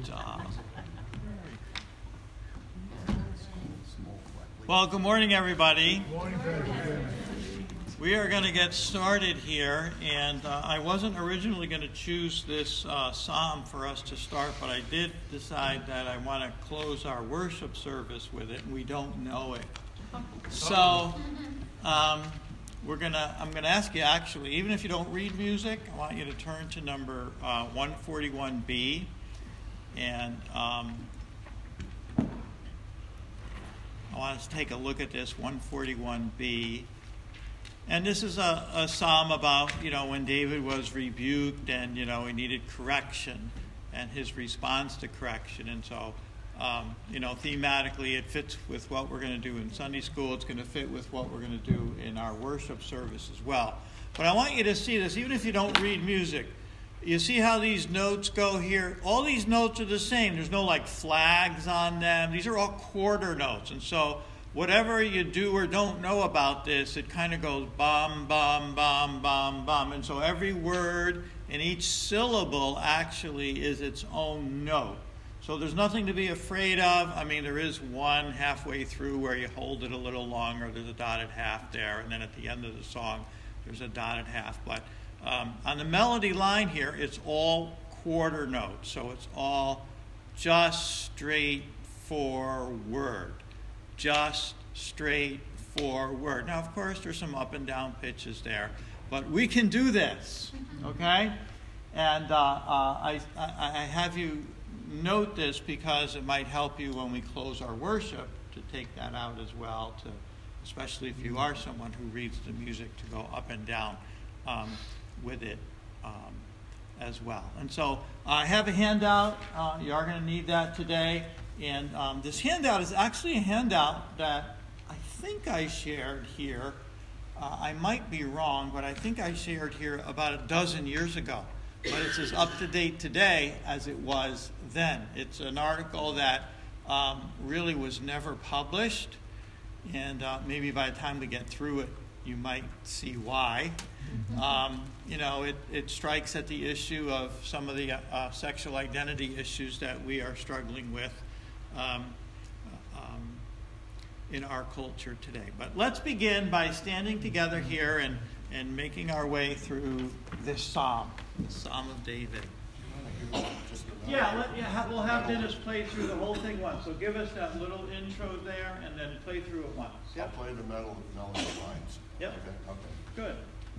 job. Well, good morning, everybody. Good morning, Pastor. We are going to get started here, and I wasn't originally going to choose this psalm for us to start, but I did decide that I want to close our worship service with it, and we don't know it. So I'm going to ask you, actually, even if you don't read music, I want you to turn to number 141B, and I want us to take a look at this 141B. And this is a psalm about, when David was rebuked and, he needed correction and his response to correction. And so, thematically it fits with what we're going to do in Sunday school. It's going to fit with what we're going to do in our worship service as well. But I want you to see this, even if you don't read music. You see how these notes go here? All these notes are the same. There's no flags on them. These are all quarter notes. And so whatever you do or don't know about this, it kind of goes bum, bum, bum, bum, bum. And so every word and each syllable actually is its own note. So there's nothing to be afraid of. I mean, there is one halfway through where you hold it a little longer. There's a dotted half there. And then at the end of the song, there's a dotted half. But on the melody line here, it's all quarter notes. So it's all just straight forward. Just straight forward. Now, of course, there's some up and down pitches there. But we can do this. Okay? And I have you note this because it might help you when we close our worship to take that out as well, especially if you are someone who reads the music, to go up and down with it as well. And so I have a handout. You are going to need that today. And this handout is actually a handout that I think I shared here. I might be wrong, but I think I shared here about a dozen years ago. But it's as up to date today as it was then. It's an article that really was never published. And maybe by the time we get through it, you might see why. It strikes at the issue of some of the sexual identity issues that we are struggling with in our culture today. But let's begin by standing together here and making our way through this psalm, the Psalm of David. We'll have Dennis play through the whole thing once. So give us that little intro there and then play through it once. Yep. I'll play the melody lines. Yep. Okay. Good.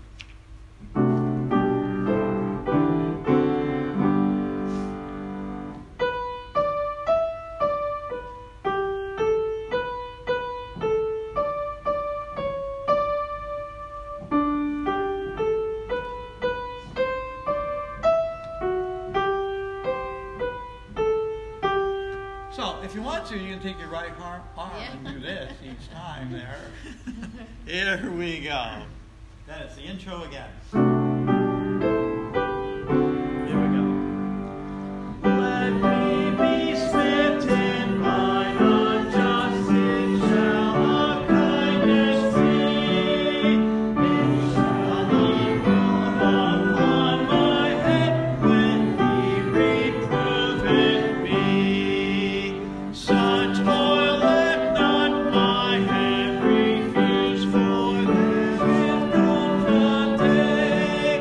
You can take your right arm and do this each time there. Here we go. That is the intro again. Here we go. Let me be smitten by the justice shall of kindness be. It shall not fall upon my head when he reproveth me. Such oil let not my hand refuse, for there is confidence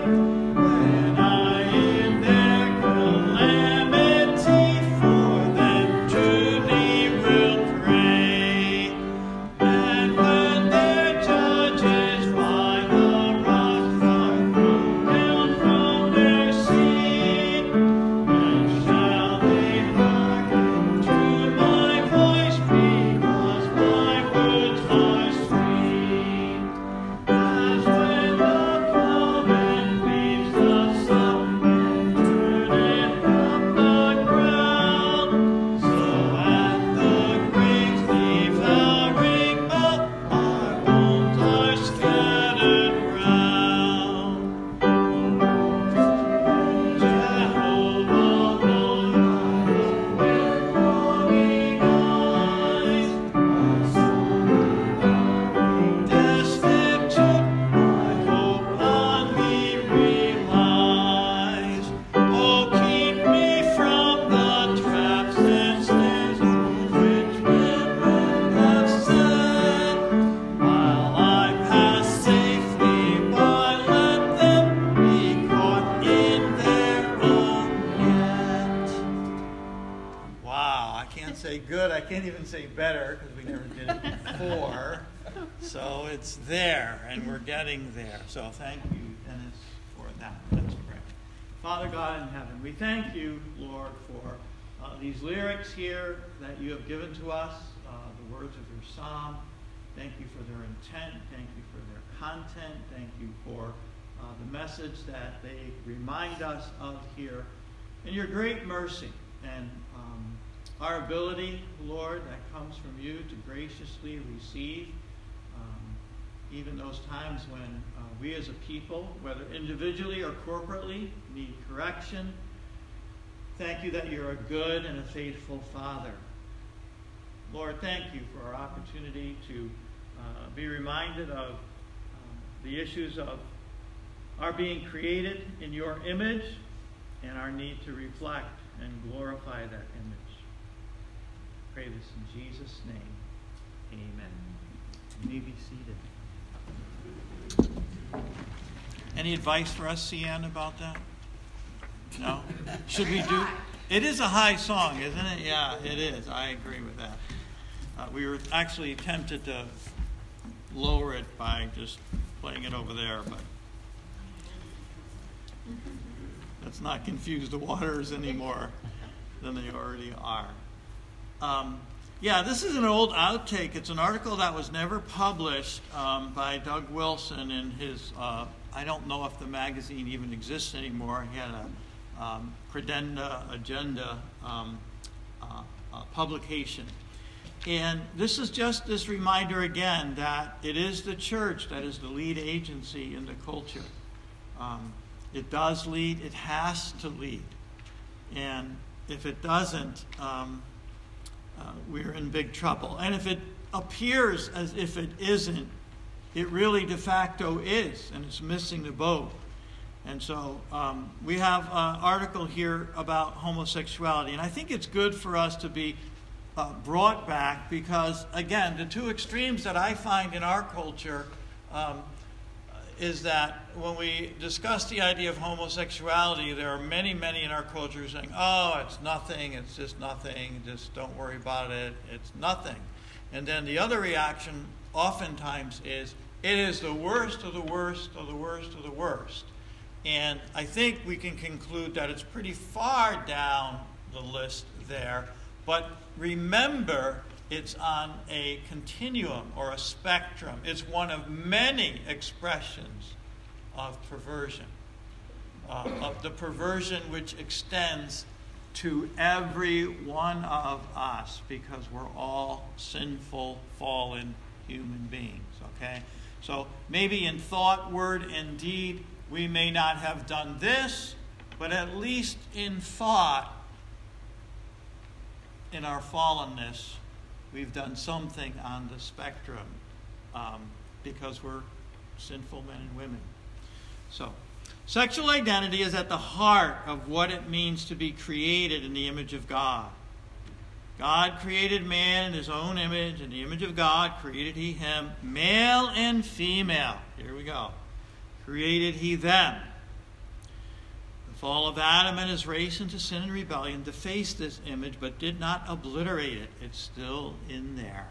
can't say good. I can't even say better because we never did it before. So it's there, and we're getting there. So thank you, Dennis, for that. Let's pray. Father God in heaven, we thank you, Lord, for these lyrics here that you have given to us, the words of your psalm. Thank you for their intent. Thank you for their content. Thank you for the message that they remind us of here. And your great mercy and our ability, Lord, that comes from you to graciously receive even those times when we as a people, whether individually or corporately, need correction. Thank you that you're a good and a faithful Father. Lord, thank you for our opportunity to be reminded of the issues of our being created in your image and our need to reflect and glorify that image. Pray this in Jesus' name. Amen. You may be seated. Any advice for us, Cian, about that? No? Should we do? It is a high song, isn't it? Yeah, it is. I agree with that. We were actually tempted to lower it by just playing it over there, but let's not confuse the waters any more than they already are. Yeah, this is an old outtake. It's an article that was never published by Doug Wilson in his, I don't know if the magazine even exists anymore. He had a Credenda Agenda publication. And this is just this reminder again that it is the church that is the lead agency in the culture. It does lead. It has to lead. And if it doesn't, we're in big trouble. And if it appears as if it isn't, it really de facto is, and it's missing the boat. And so we have an article here about homosexuality. And I think it's good for us to be brought back because, again, the two extremes that I find in our culture is that when we discuss the idea of homosexuality, there are many, many in our culture saying, oh, it's nothing, it's just nothing, just don't worry about it, it's nothing. And then the other reaction oftentimes is, it is the worst of the worst of the worst of the worst. And I think we can conclude that it's pretty far down the list there. But remember, it's on a continuum or a spectrum. It's one of many expressions of perversion, of the perversion which extends to every one of us because we're all sinful, fallen human beings, okay? So maybe in thought, word, and deed, we may not have done this, but at least in thought, in our fallenness, we've done something on the spectrum because we're sinful men and women. So, sexual identity is at the heart of what it means to be created in the image of God. God created man in his own image. In the image of God created he him, male and female. Here we go. Created he them. The fall of Adam and his race into sin and rebellion defaced this image, but did not obliterate it. It's still in there.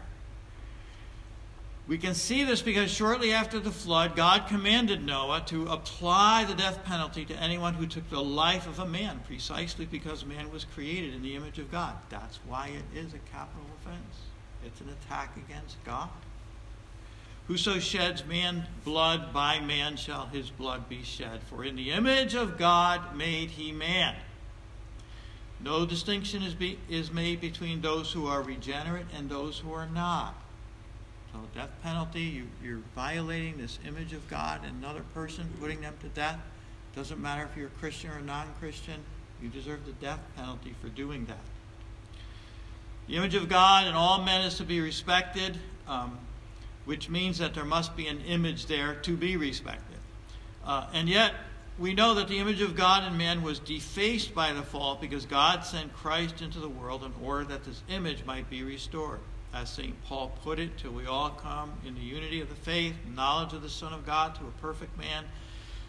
We can see this because shortly after the flood, God commanded Noah to apply the death penalty to anyone who took the life of a man, precisely because man was created in the image of God. That's why it is a capital offense. It's an attack against God. Whoso sheds man's blood, by man shall his blood be shed. For in the image of God made he man. No distinction is made between those who are regenerate and those who are not. So death penalty, you're violating this image of God and another person, putting them to death. Doesn't matter if you're a Christian or non-Christian. You deserve the death penalty for doing that. The image of God in all men is to be respected, which means that there must be an image there to be respected. And yet, we know that the image of God in man was defaced by the fall because God sent Christ into the world in order that this image might be restored. As St. Paul put it, till we all come in the unity of the faith, knowledge of the Son of God, to a perfect man,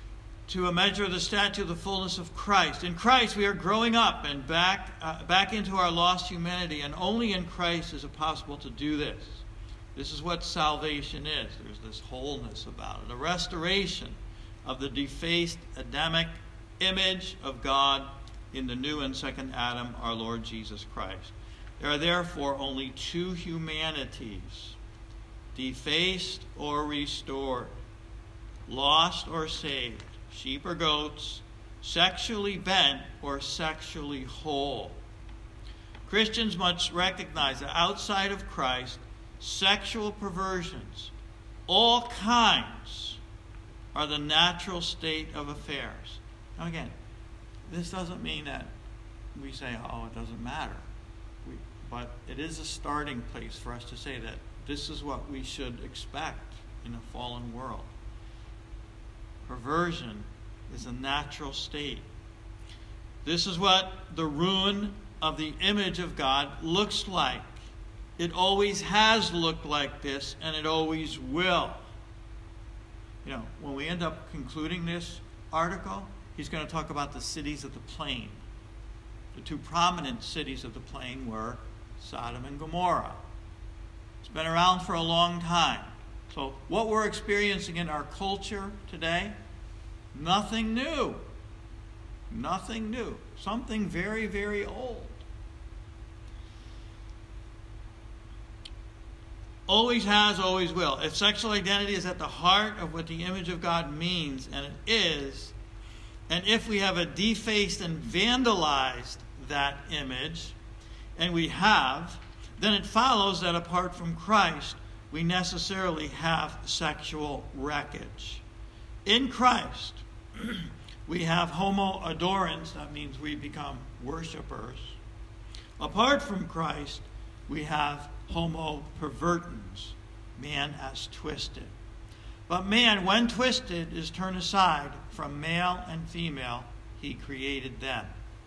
to a measure of the stature of the fullness of Christ. In Christ, we are growing up and back into our lost humanity, and only in Christ is it possible to do this. This is what salvation is. There's this wholeness about it, a restoration of the defaced Adamic image of God in the new and second Adam, our Lord Jesus Christ. There are therefore only two humanities, defaced or restored, lost or saved, sheep or goats, sexually bent or sexually whole. Christians must recognize that outside of Christ, sexual perversions, all kinds, are the natural state of affairs. Now again, this doesn't mean that we say, oh, it doesn't matter. But it is a starting place for us to say that this is what we should expect in a fallen world. Perversion is a natural state. This is what the ruin of the image of God looks like. It always has looked like this, and it always will. You know, when we end up concluding this article, he's going to talk about the cities of the plain. The two prominent cities of the plain were Sodom and Gomorrah. It's been around for a long time. So what we're experiencing in our culture today, nothing new. Nothing new. Something very, very old. Always has, always will. If sexual identity is at the heart of what the image of God means, and it is, and if we have a defaced and vandalized that image, and we have, then it follows that apart from Christ, we necessarily have sexual wreckage. In Christ, we have homo adorans, that means we become worshipers. Apart from Christ, we have homo pervertens, man as twisted. But man, when twisted, is turned aside from male and female he created them.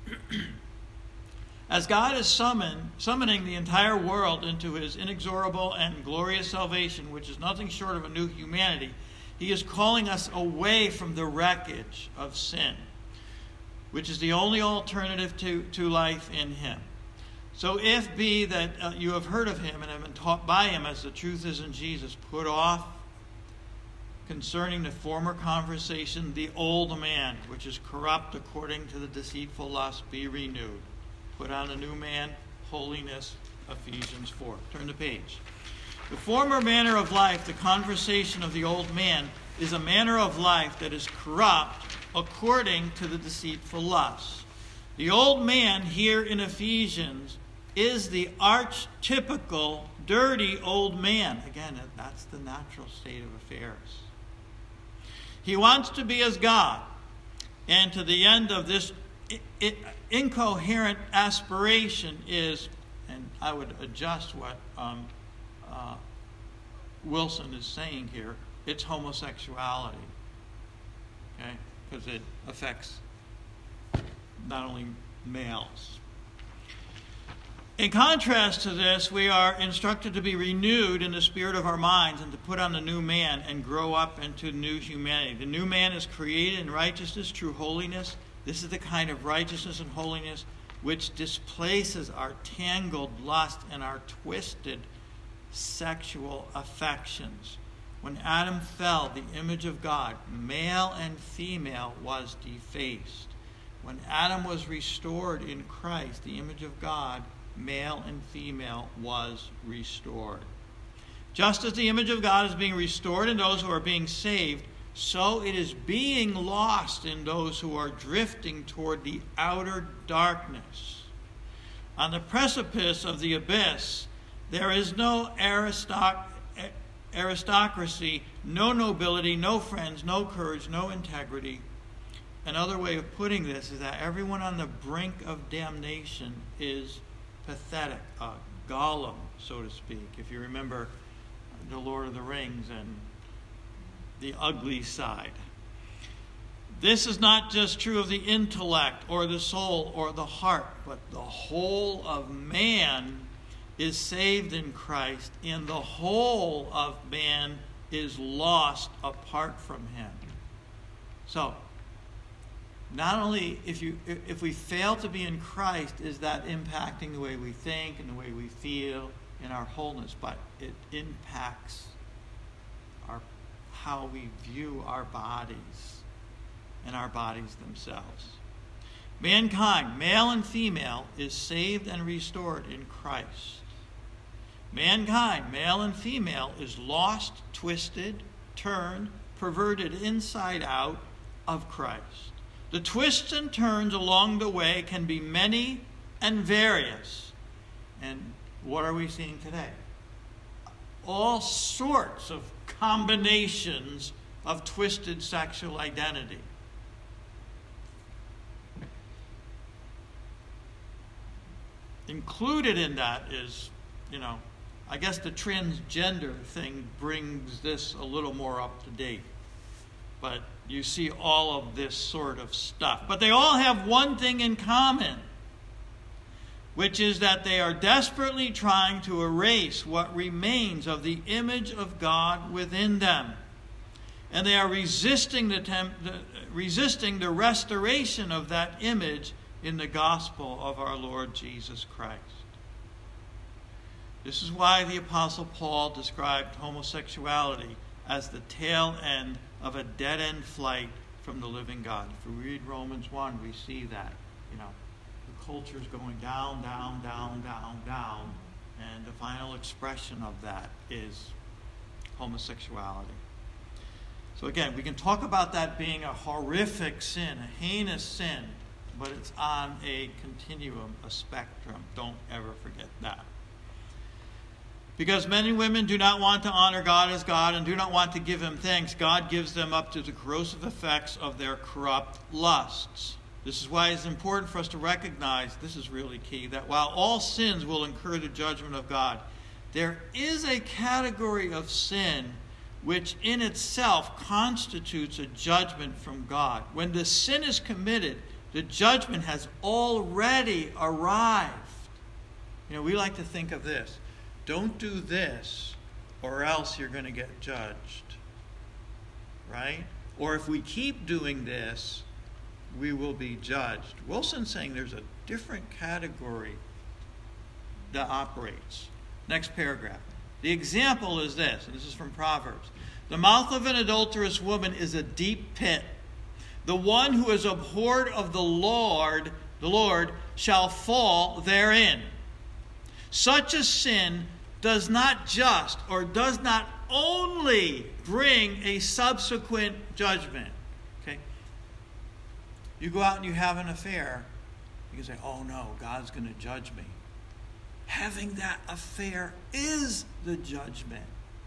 As God is summoning the entire world into his inexorable and glorious salvation, which is nothing short of a new humanity, he is calling us away from the wreckage of sin, which is the only alternative to life in him. So if be that you have heard of him and have been taught by him as the truth is in Jesus, put off concerning the former conversation the old man, which is corrupt according to the deceitful lust, be renewed. Put on a new man, holiness, Ephesians 4. Turn the page. The former manner of life, the conversation of the old man, is a manner of life that is corrupt according to the deceitful lust. The old man here in Ephesians is the archetypical dirty old man. Again, that's the natural state of affairs. He wants to be as God. And to the end of this incoherent aspiration is, and I would adjust what Wilson is saying here, it's homosexuality. Okay? Because it affects not only males. In contrast to this, we are instructed to be renewed in the spirit of our minds and to put on the new man and grow up into new humanity. The new man is created in righteousness, true holiness. This is the kind of righteousness and holiness which displaces our tangled lust and our twisted sexual affections. When Adam fell, the image of God, male and female, was defaced. When Adam was restored in Christ, the image of God, male and female, was restored. Just as the image of God is being restored in those who are being saved, so it is being lost in those who are drifting toward the outer darkness. On the precipice of the abyss, there is no aristocracy, no nobility, no friends, no courage, no integrity. Another way of putting this is that everyone on the brink of damnation is pathetic, a Gollum, so to speak. If you remember The Lord of the Rings and the ugly side. This is not just true of the intellect or the soul or the heart, but the whole of man is saved in Christ, and the whole of man is lost apart from him. So, not only if we fail to be in Christ, is that impacting the way we think and the way we feel in our wholeness, but it impacts how we view our bodies and our bodies themselves. Mankind, male and female, is saved and restored in Christ. Mankind, male and female, is lost, twisted, turned, perverted inside out of Christ. The twists and turns along the way can be many and various. And what are we seeing today? All sorts of combinations of twisted sexual identity. Included in that is, I guess the transgender thing brings this a little more up to date. But you see all of this sort of stuff. But they all have one thing in common, which is that they are desperately trying to erase what remains of the image of God within them. And they are resisting the restoration of that image in the gospel of our Lord Jesus Christ. This is why the Apostle Paul described homosexuality as the tail end of a dead-end flight from the living God. If we read Romans 1, we see that, the culture is going down, down, down, down, down, and the final expression of that is homosexuality. So again, we can talk about that being a horrific sin, a heinous sin, but it's on a continuum, a spectrum. Don't ever forget that. Because men and women do not want to honor God as God and do not want to give him thanks, God gives them up to the corrosive effects of their corrupt lusts. This is why it's important for us to recognize, this is really key, that while all sins will incur the judgment of God, there is a category of sin which in itself constitutes a judgment from God. When the sin is committed, the judgment has already arrived. We like to think of this. Don't do this, or else you're going to get judged. Right? Or if we keep doing this, we will be judged. Wilson's saying there's a different category that operates. Next paragraph. The example is this, and this is from Proverbs. The mouth of an adulterous woman is a deep pit. The one who is abhorred of the Lord shall fall therein. Such a sin does not only bring a subsequent judgment. Okay? You go out and you have an affair, you can say, oh no, God's going to judge me. Having that affair is the judgment.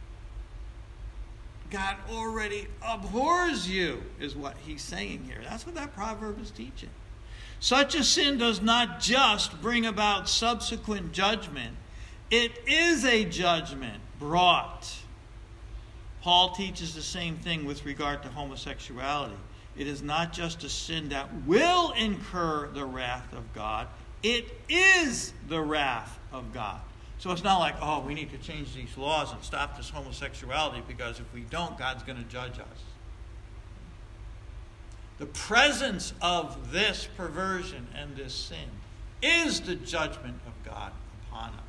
God already abhors you, is what he's saying here. That's what that proverb is teaching. Such a sin does not just bring about subsequent judgment. It is a judgment brought. Paul teaches the same thing with regard to homosexuality. It is not just a sin that will incur the wrath of God. It is the wrath of God. So it's not like, oh, we need to change these laws and stop this homosexuality because if we don't, God's going to judge us. The presence of this perversion and this sin is the judgment of God upon us.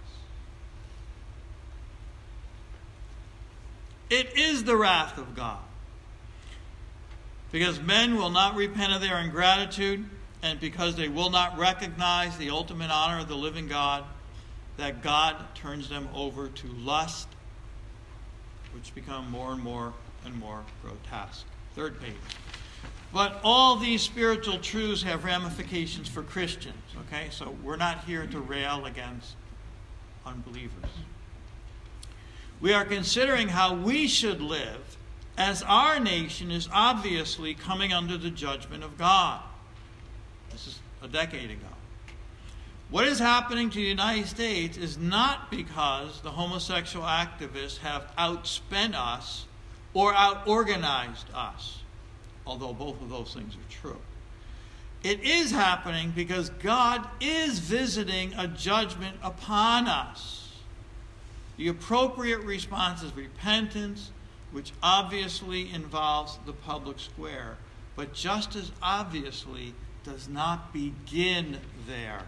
It is the wrath of God. Because men will not repent of their ingratitude, and because they will not recognize the ultimate honor of the living God, that God turns them over to lust, which become more and more and more grotesque. Third page. But all these spiritual truths have ramifications for Christians. Okay, so we're not here to rail against unbelievers. We are considering how we should live, as our nation is obviously coming under the judgment of God. This is a decade ago. What is happening to the United States is not because the homosexual activists have outspent us or outorganized us, although both of those things are true. It is happening because God is visiting a judgment upon us. The appropriate response is repentance, which obviously involves the public square. but just as obviously does not begin there.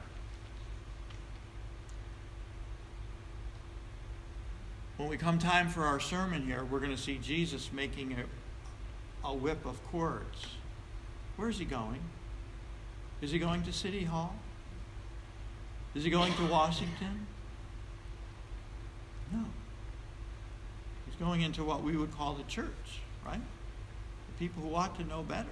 When we come time for our sermon here, we're going to see Jesus making a whip of cords. Where's he going? Is he going to City Hall? Is he going to Washington? No. He's going into what we would call the church, right? The people who ought to know better.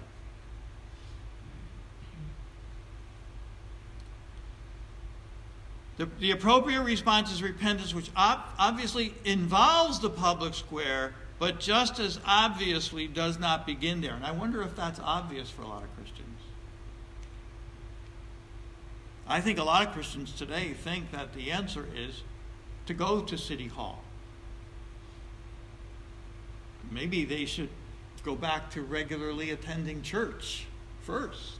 The appropriate response is repentance, which obviously involves the public square, but just as obviously does not begin there. And I wonder if that's obvious for a lot of Christians. I think a lot of Christians today think that the answer is to go to City Hall. Maybe they should go back to regularly attending church first,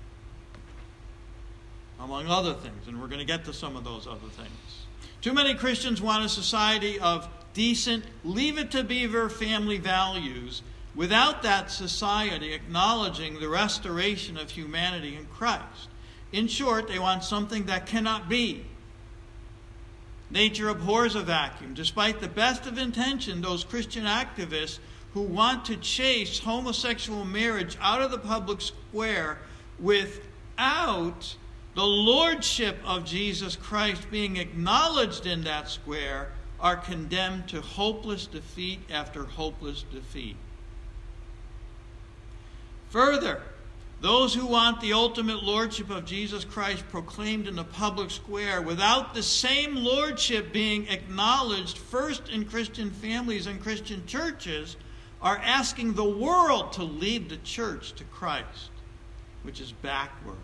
among other things, and we're going to get to some of those other things. Too many Christians want a society of decent, leave-it-to-beaver family values without that society acknowledging the restoration of humanity in Christ. In short, they want something that cannot be. Nature abhors a vacuum. Despite the best of intention, those Christian activists who want to chase homosexual marriage out of the public square without the lordship of Jesus Christ being acknowledged in that square are condemned to hopeless defeat after hopeless defeat. Further, those who want the ultimate lordship of Jesus Christ proclaimed in the public square without the same lordship being acknowledged first in Christian families and Christian churches are asking the world to lead the church to Christ, which is backwards.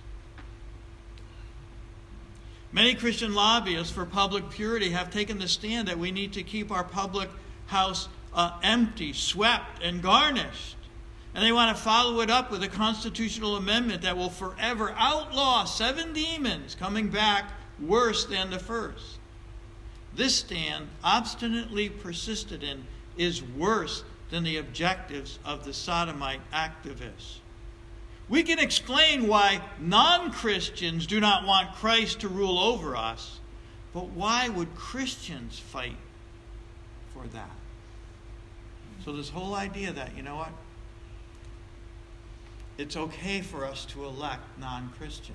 Many Christian lobbyists for public purity have taken the stand that we need to keep our public house empty, swept, and garnished. And they want to follow it up with a constitutional amendment that will forever outlaw 7 demons coming back worse than the first. This stand, obstinately persisted in, is worse than the objectives of the sodomite activists. We can explain why non-Christians do not want Christ to rule over us, but why would Christians fight for that? So this whole idea that, you know what, it's okay for us to elect non-Christians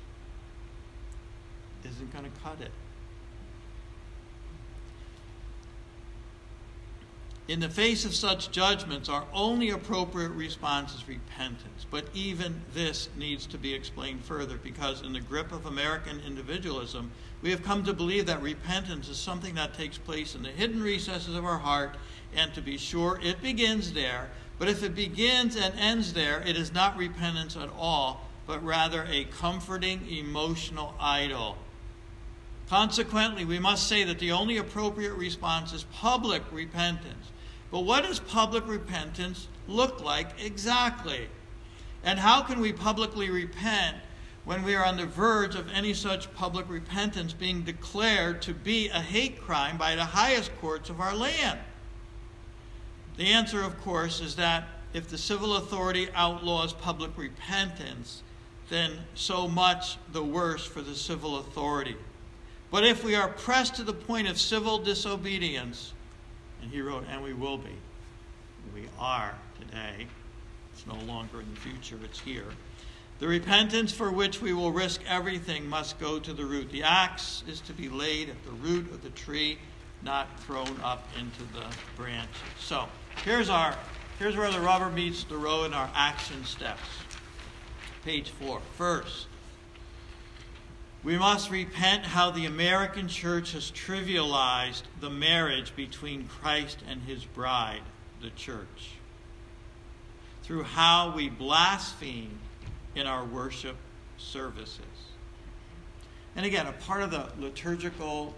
isn't going to cut it. In the face of such judgments, our only appropriate response is repentance. But even this needs to be explained further, because in the grip of American individualism, we have come to believe that repentance is something that takes place in the hidden recesses of our heart, and to be sure, it begins there. But if it begins and ends there, it is not repentance at all, but rather a comforting emotional idol. Consequently, we must say that the only appropriate response is public repentance. But what does public repentance look like exactly? And how can we publicly repent when we are on the verge of any such public repentance being declared to be a hate crime by the highest courts of our land? The answer, of course, is that if the civil authority outlaws public repentance, then so much the worse for the civil authority. But if we are pressed to the point of civil disobedience, and he wrote, and we will be, we are today, it's no longer in the future, it's here, the repentance for which we will risk everything must go to the root. The axe is to be laid at the root of the tree, not thrown up into the branches. So, here's where the rubber meets the road in our action steps. Page 4. First, we must repent how the American church has trivialized the marriage between Christ and his bride, the church, through how we blaspheme in our worship services. And again, a part of the liturgical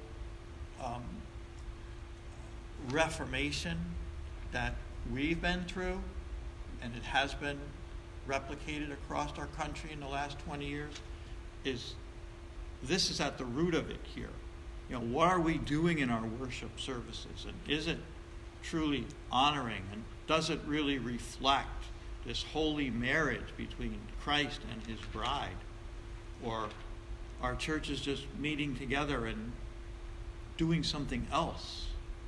reformation that we've been through, and it has been replicated across our country in the last 20 years, is this is at the root of it here. You know, what are we doing in our worship services? And is it truly honoring? And does it really reflect this holy marriage between Christ and his bride, or our churches just meeting together and doing something else.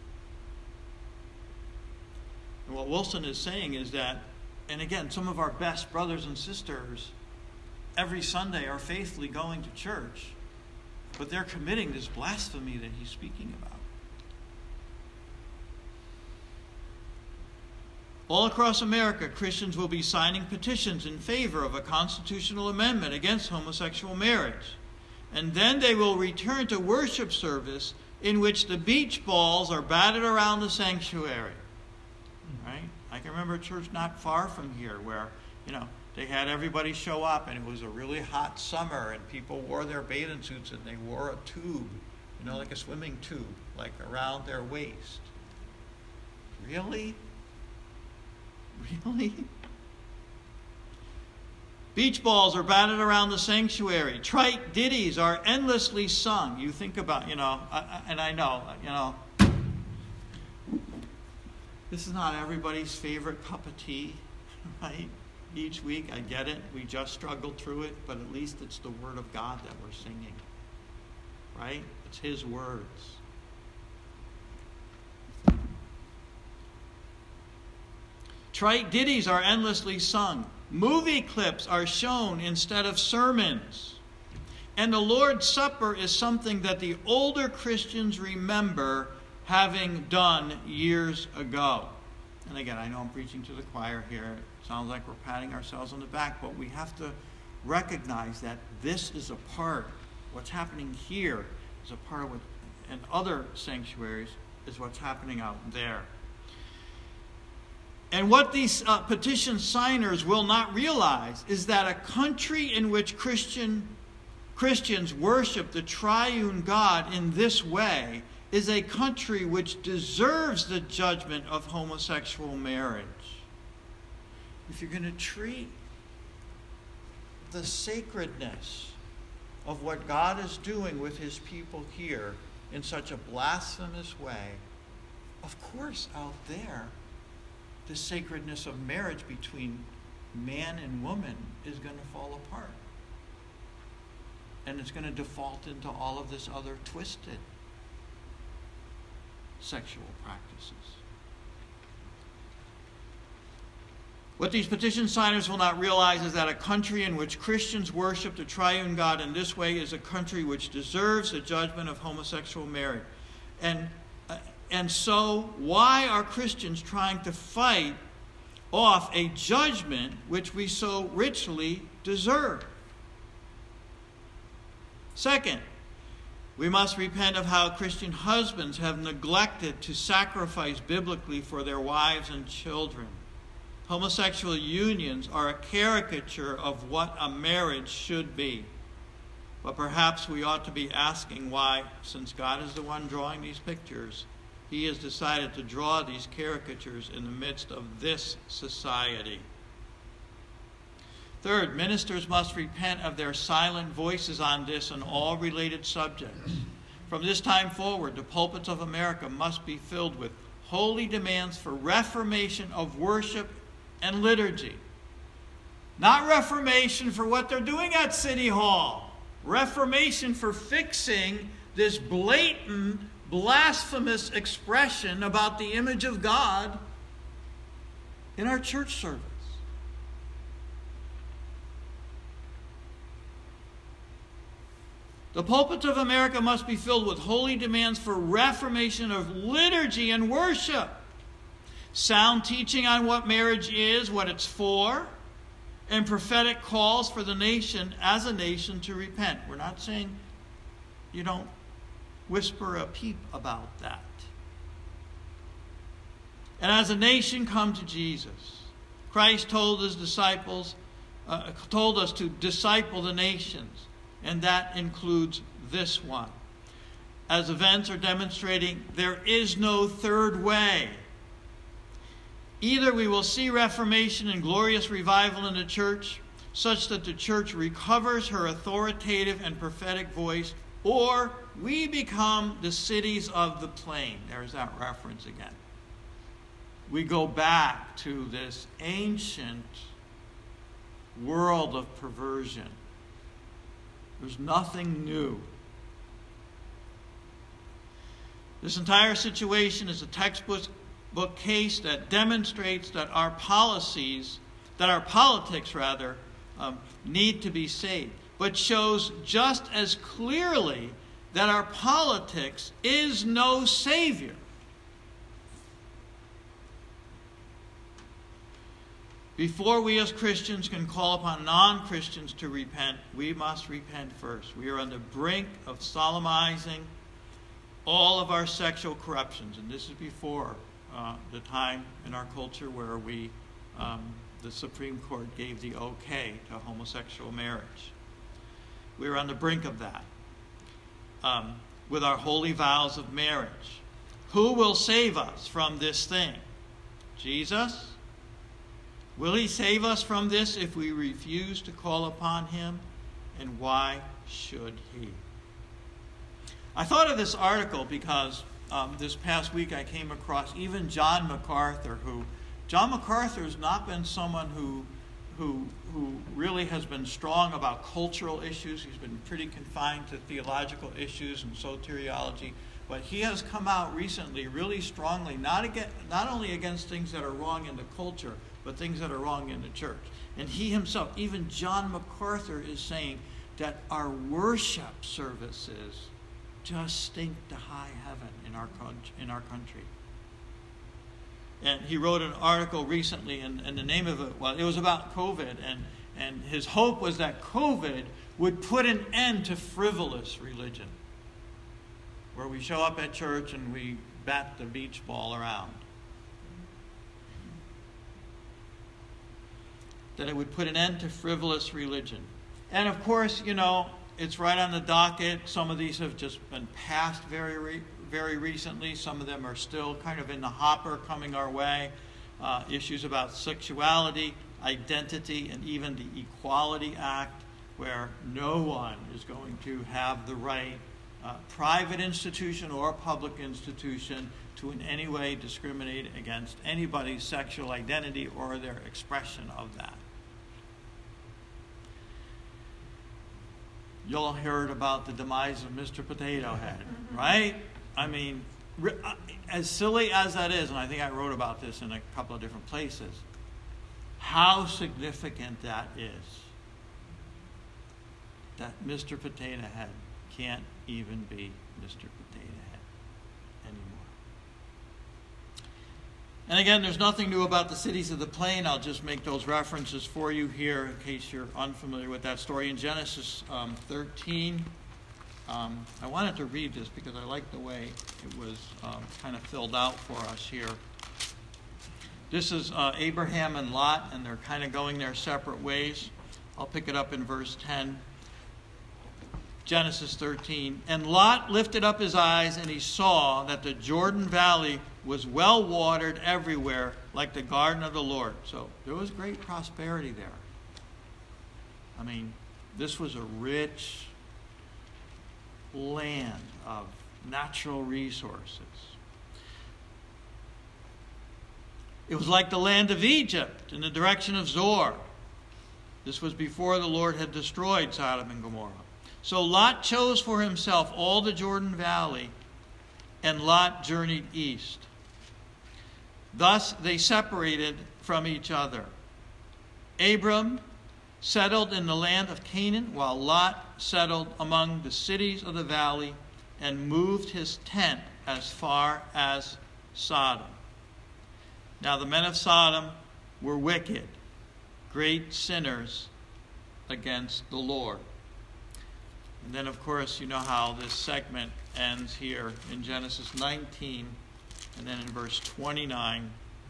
And what Wilson is saying is that, and again, some of our best brothers and sisters every Sunday are faithfully going to church, but they're committing this blasphemy that he's speaking about. All across America, Christians will be signing petitions in favor of a constitutional amendment against homosexual marriage. And then they will return to worship service in which the beach balls are batted around the sanctuary. Right? I can remember a church not far from here where, they had everybody show up, and it was a really hot summer, and people wore their bathing suits, and they wore a tube, like a swimming tube, like around their waist. Really? Really? Beach balls are batted around the sanctuary. Trite ditties are endlessly sung. You think about, and I know, this is not everybody's favorite cup of tea, right? Each week, I get it. We just struggled through it, but at least it's the Word of God that we're singing, right? It's His words. Trite ditties are endlessly sung. Movie clips are shown instead of sermons. And the Lord's Supper is something that the older Christians remember having done years ago. And again, I know I'm preaching to the choir here. It sounds like we're patting ourselves on the back, but we have to recognize that this is a part, what's happening here is a part of what, and other sanctuaries is what's happening out there. And what these petition signers will not realize is that a country in which Christians worship the triune God in this way is a country which deserves the judgment of homosexual marriage. If you're going to treat the sacredness of what God is doing with his people here in such a blasphemous way, of course out there, the sacredness of marriage between man and woman is going to fall apart. And it's going to default into all of this other twisted sexual practices. What these petition signers will not realize is that a country in which Christians worship the triune God in this way is a country which deserves the judgment of homosexual marriage. And so, why are Christians trying to fight off a judgment which we so richly deserve? Second, we must repent of how Christian husbands have neglected to sacrifice biblically for their wives and children. Homosexual unions are a caricature of what a marriage should be. But perhaps we ought to be asking why, since God is the one drawing these pictures, he has decided to draw these caricatures in the midst of this society. Third, ministers must repent of their silent voices on this and all related subjects. From this time forward, the pulpits of America must be filled with holy demands for reformation of worship and liturgy. Not reformation for what they're doing at City Hall. Reformation for fixing this blatant, blasphemous expression about the image of God in our church service. The pulpits of America must be filled with holy demands for reformation of liturgy and worship. Sound teaching on what marriage is, what it's for, and prophetic calls for the nation as a nation to repent. We're not saying you don't whisper a peep about that. And as a nation, come to Jesus. Christ told his disciples, told us to disciple the nations. And that includes this one. As events are demonstrating, there is no third way. Either we will see reformation and glorious revival in the church, such that the church recovers her authoritative and prophetic voice, or we become the cities of the plain. There's that reference again. we go back to this ancient world of perversion. There's nothing new. This entire situation is a textbook case that demonstrates that our politics need to be saved, but shows just as clearly that our politics is no savior. Before we as Christians can call upon non-Christians to repent, we must repent first. We are on the brink of solemnizing all of our sexual corruptions, and this is before the time in our culture where the Supreme Court gave the okay to homosexual marriage. We are on the brink of that with our holy vows of marriage. Who will save us from this thing? Jesus? Will he save us from this if we refuse to call upon him? And why should he? I thought of this article because this past week I came across even John MacArthur, John MacArthur has not been someone who really has been strong about cultural issues. He's been pretty confined to theological issues and soteriology. But he has come out recently really strongly, not only against things that are wrong in the culture, but things that are wrong in the church. And he himself, even John MacArthur, is saying that our worship services just stink to high heaven in our country. And he wrote an article recently, and the name of it was about COVID, and his hope was that COVID would put an end to frivolous religion, where we show up at church and we bat the beach ball around. That it would put an end to frivolous religion. And of course, it's right on the docket. Some of these have just been passed very recently. Some of them are still kind of in the hopper coming our way. Issues about sexuality, identity, and even the Equality Act, where no one is going to have the right, private institution or public institution, to in any way discriminate against anybody's sexual identity or their expression of that. You all heard about the demise of Mr. Potato Head, right? I mean, as silly as that is, and I think I wrote about this in a couple of different places, how significant that is. That Mr. Potato Head can't even be Mr. Potato Head anymore. And again, there's nothing new about the cities of the plain. I'll just make those references for you here in case you're unfamiliar with that story. In Genesis 13, I wanted to read this because I like the way it was kind of filled out for us here. This is Abraham and Lot, and they're kind of going their separate ways. I'll pick it up in verse 10. Genesis 13. And Lot lifted up his eyes, and he saw that the Jordan Valley was well watered everywhere, like the garden of the Lord. So there was great prosperity there. I mean, this was a rich land of natural resources. It was like the land of Egypt in the direction of Zoar. This was before the Lord had destroyed Sodom and Gomorrah. So Lot chose for himself all the Jordan Valley, and Lot journeyed east. Thus they separated from each other. Abram settled in the land of Canaan, while Lot settled among the cities of the valley and moved his tent as far as Sodom. Now the men of Sodom were wicked, great sinners against the Lord. And then, of course, you know how this segment ends here in Genesis 19 and then in verse 29.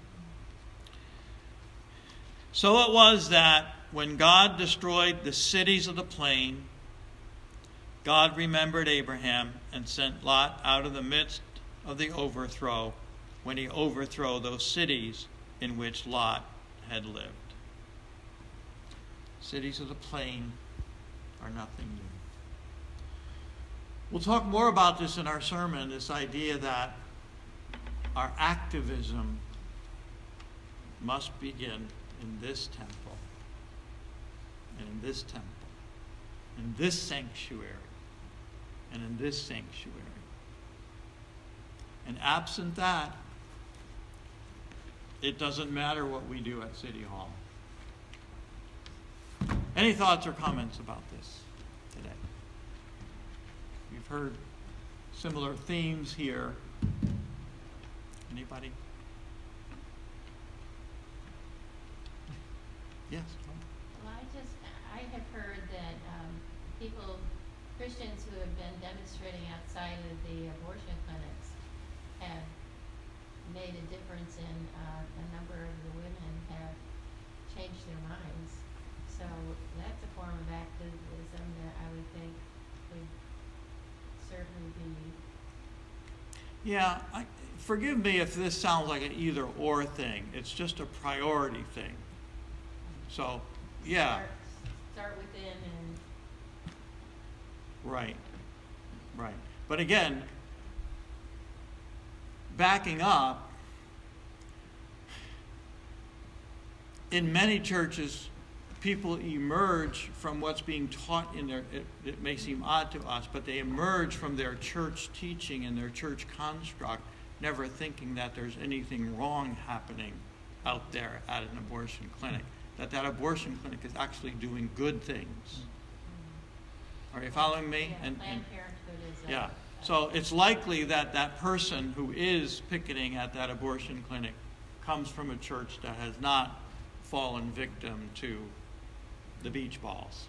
So it was that when God destroyed the cities of the plain, God remembered Abraham and sent Lot out of the midst of the overthrow when he overthrew those cities in which Lot had lived. Cities of the plain are nothing new. We'll talk more about this in our sermon, this idea that our activism must begin in this temple, and in this temple, in this sanctuary, and in this sanctuary. And absent that, it doesn't matter what we do at City Hall. Any thoughts or comments about this today? We've heard similar themes here. Anybody? Yes. Well, I have heard that Christians who have been demonstrating outside of the abortion clinics have made a difference in a number of the women have changed their minds. So that's a form of activism that I would think would certainly be. Yeah, forgive me if this sounds like an either-or thing. It's just a priority thing. So, yeah. Start within and... Right. But again, backing up, in many churches, people emerge from what's being taught in their, it may seem odd to us, but they emerge from their church teaching and their church construct, never thinking that there's anything wrong happening out there at an abortion clinic, that abortion clinic is actually doing good things. Are you following me? Yeah, Planned Parenthood is yeah. So it's likely that that person who is picketing at that abortion clinic comes from a church that has not fallen victim to the beach balls.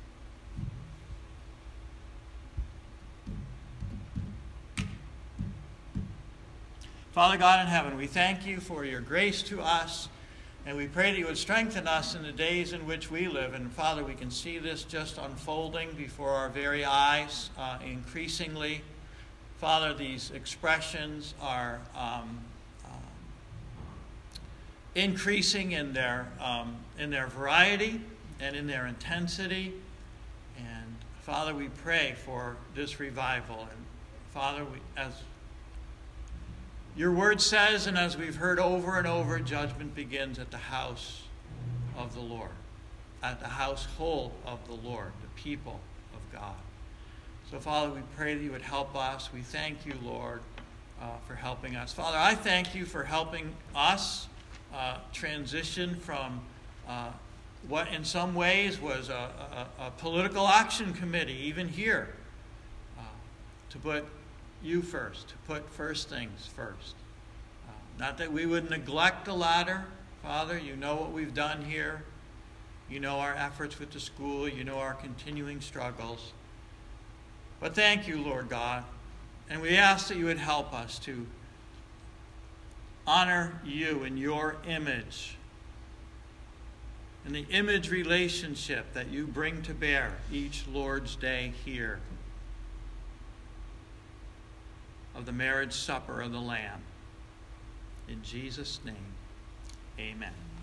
Father God in heaven, we thank you for your grace to us, and we pray that you would strengthen us in the days in which we live. And Father, we can see this just unfolding before our very eyes increasingly. Father, these expressions are increasing in their variety and in their intensity. And Father, we pray for this revival. And Father, as your word says, and as we've heard over and over, judgment begins at the house of the Lord, at the household of the Lord, the people of God. So, Father, we pray that you would help us. We thank you, Lord, for helping us. Father, I thank you for helping us transition from what in some ways was a political action committee, even here, to put you first, to put first things first. Not that we would neglect the latter. Father, you know what we've done here. You know our efforts with the school. You know our continuing struggles. But thank you, Lord God. And we ask that you would help us to honor you in your image, in the image relationship that you bring to bear each Lord's Day here of the marriage supper of the Lamb. In Jesus' name, amen.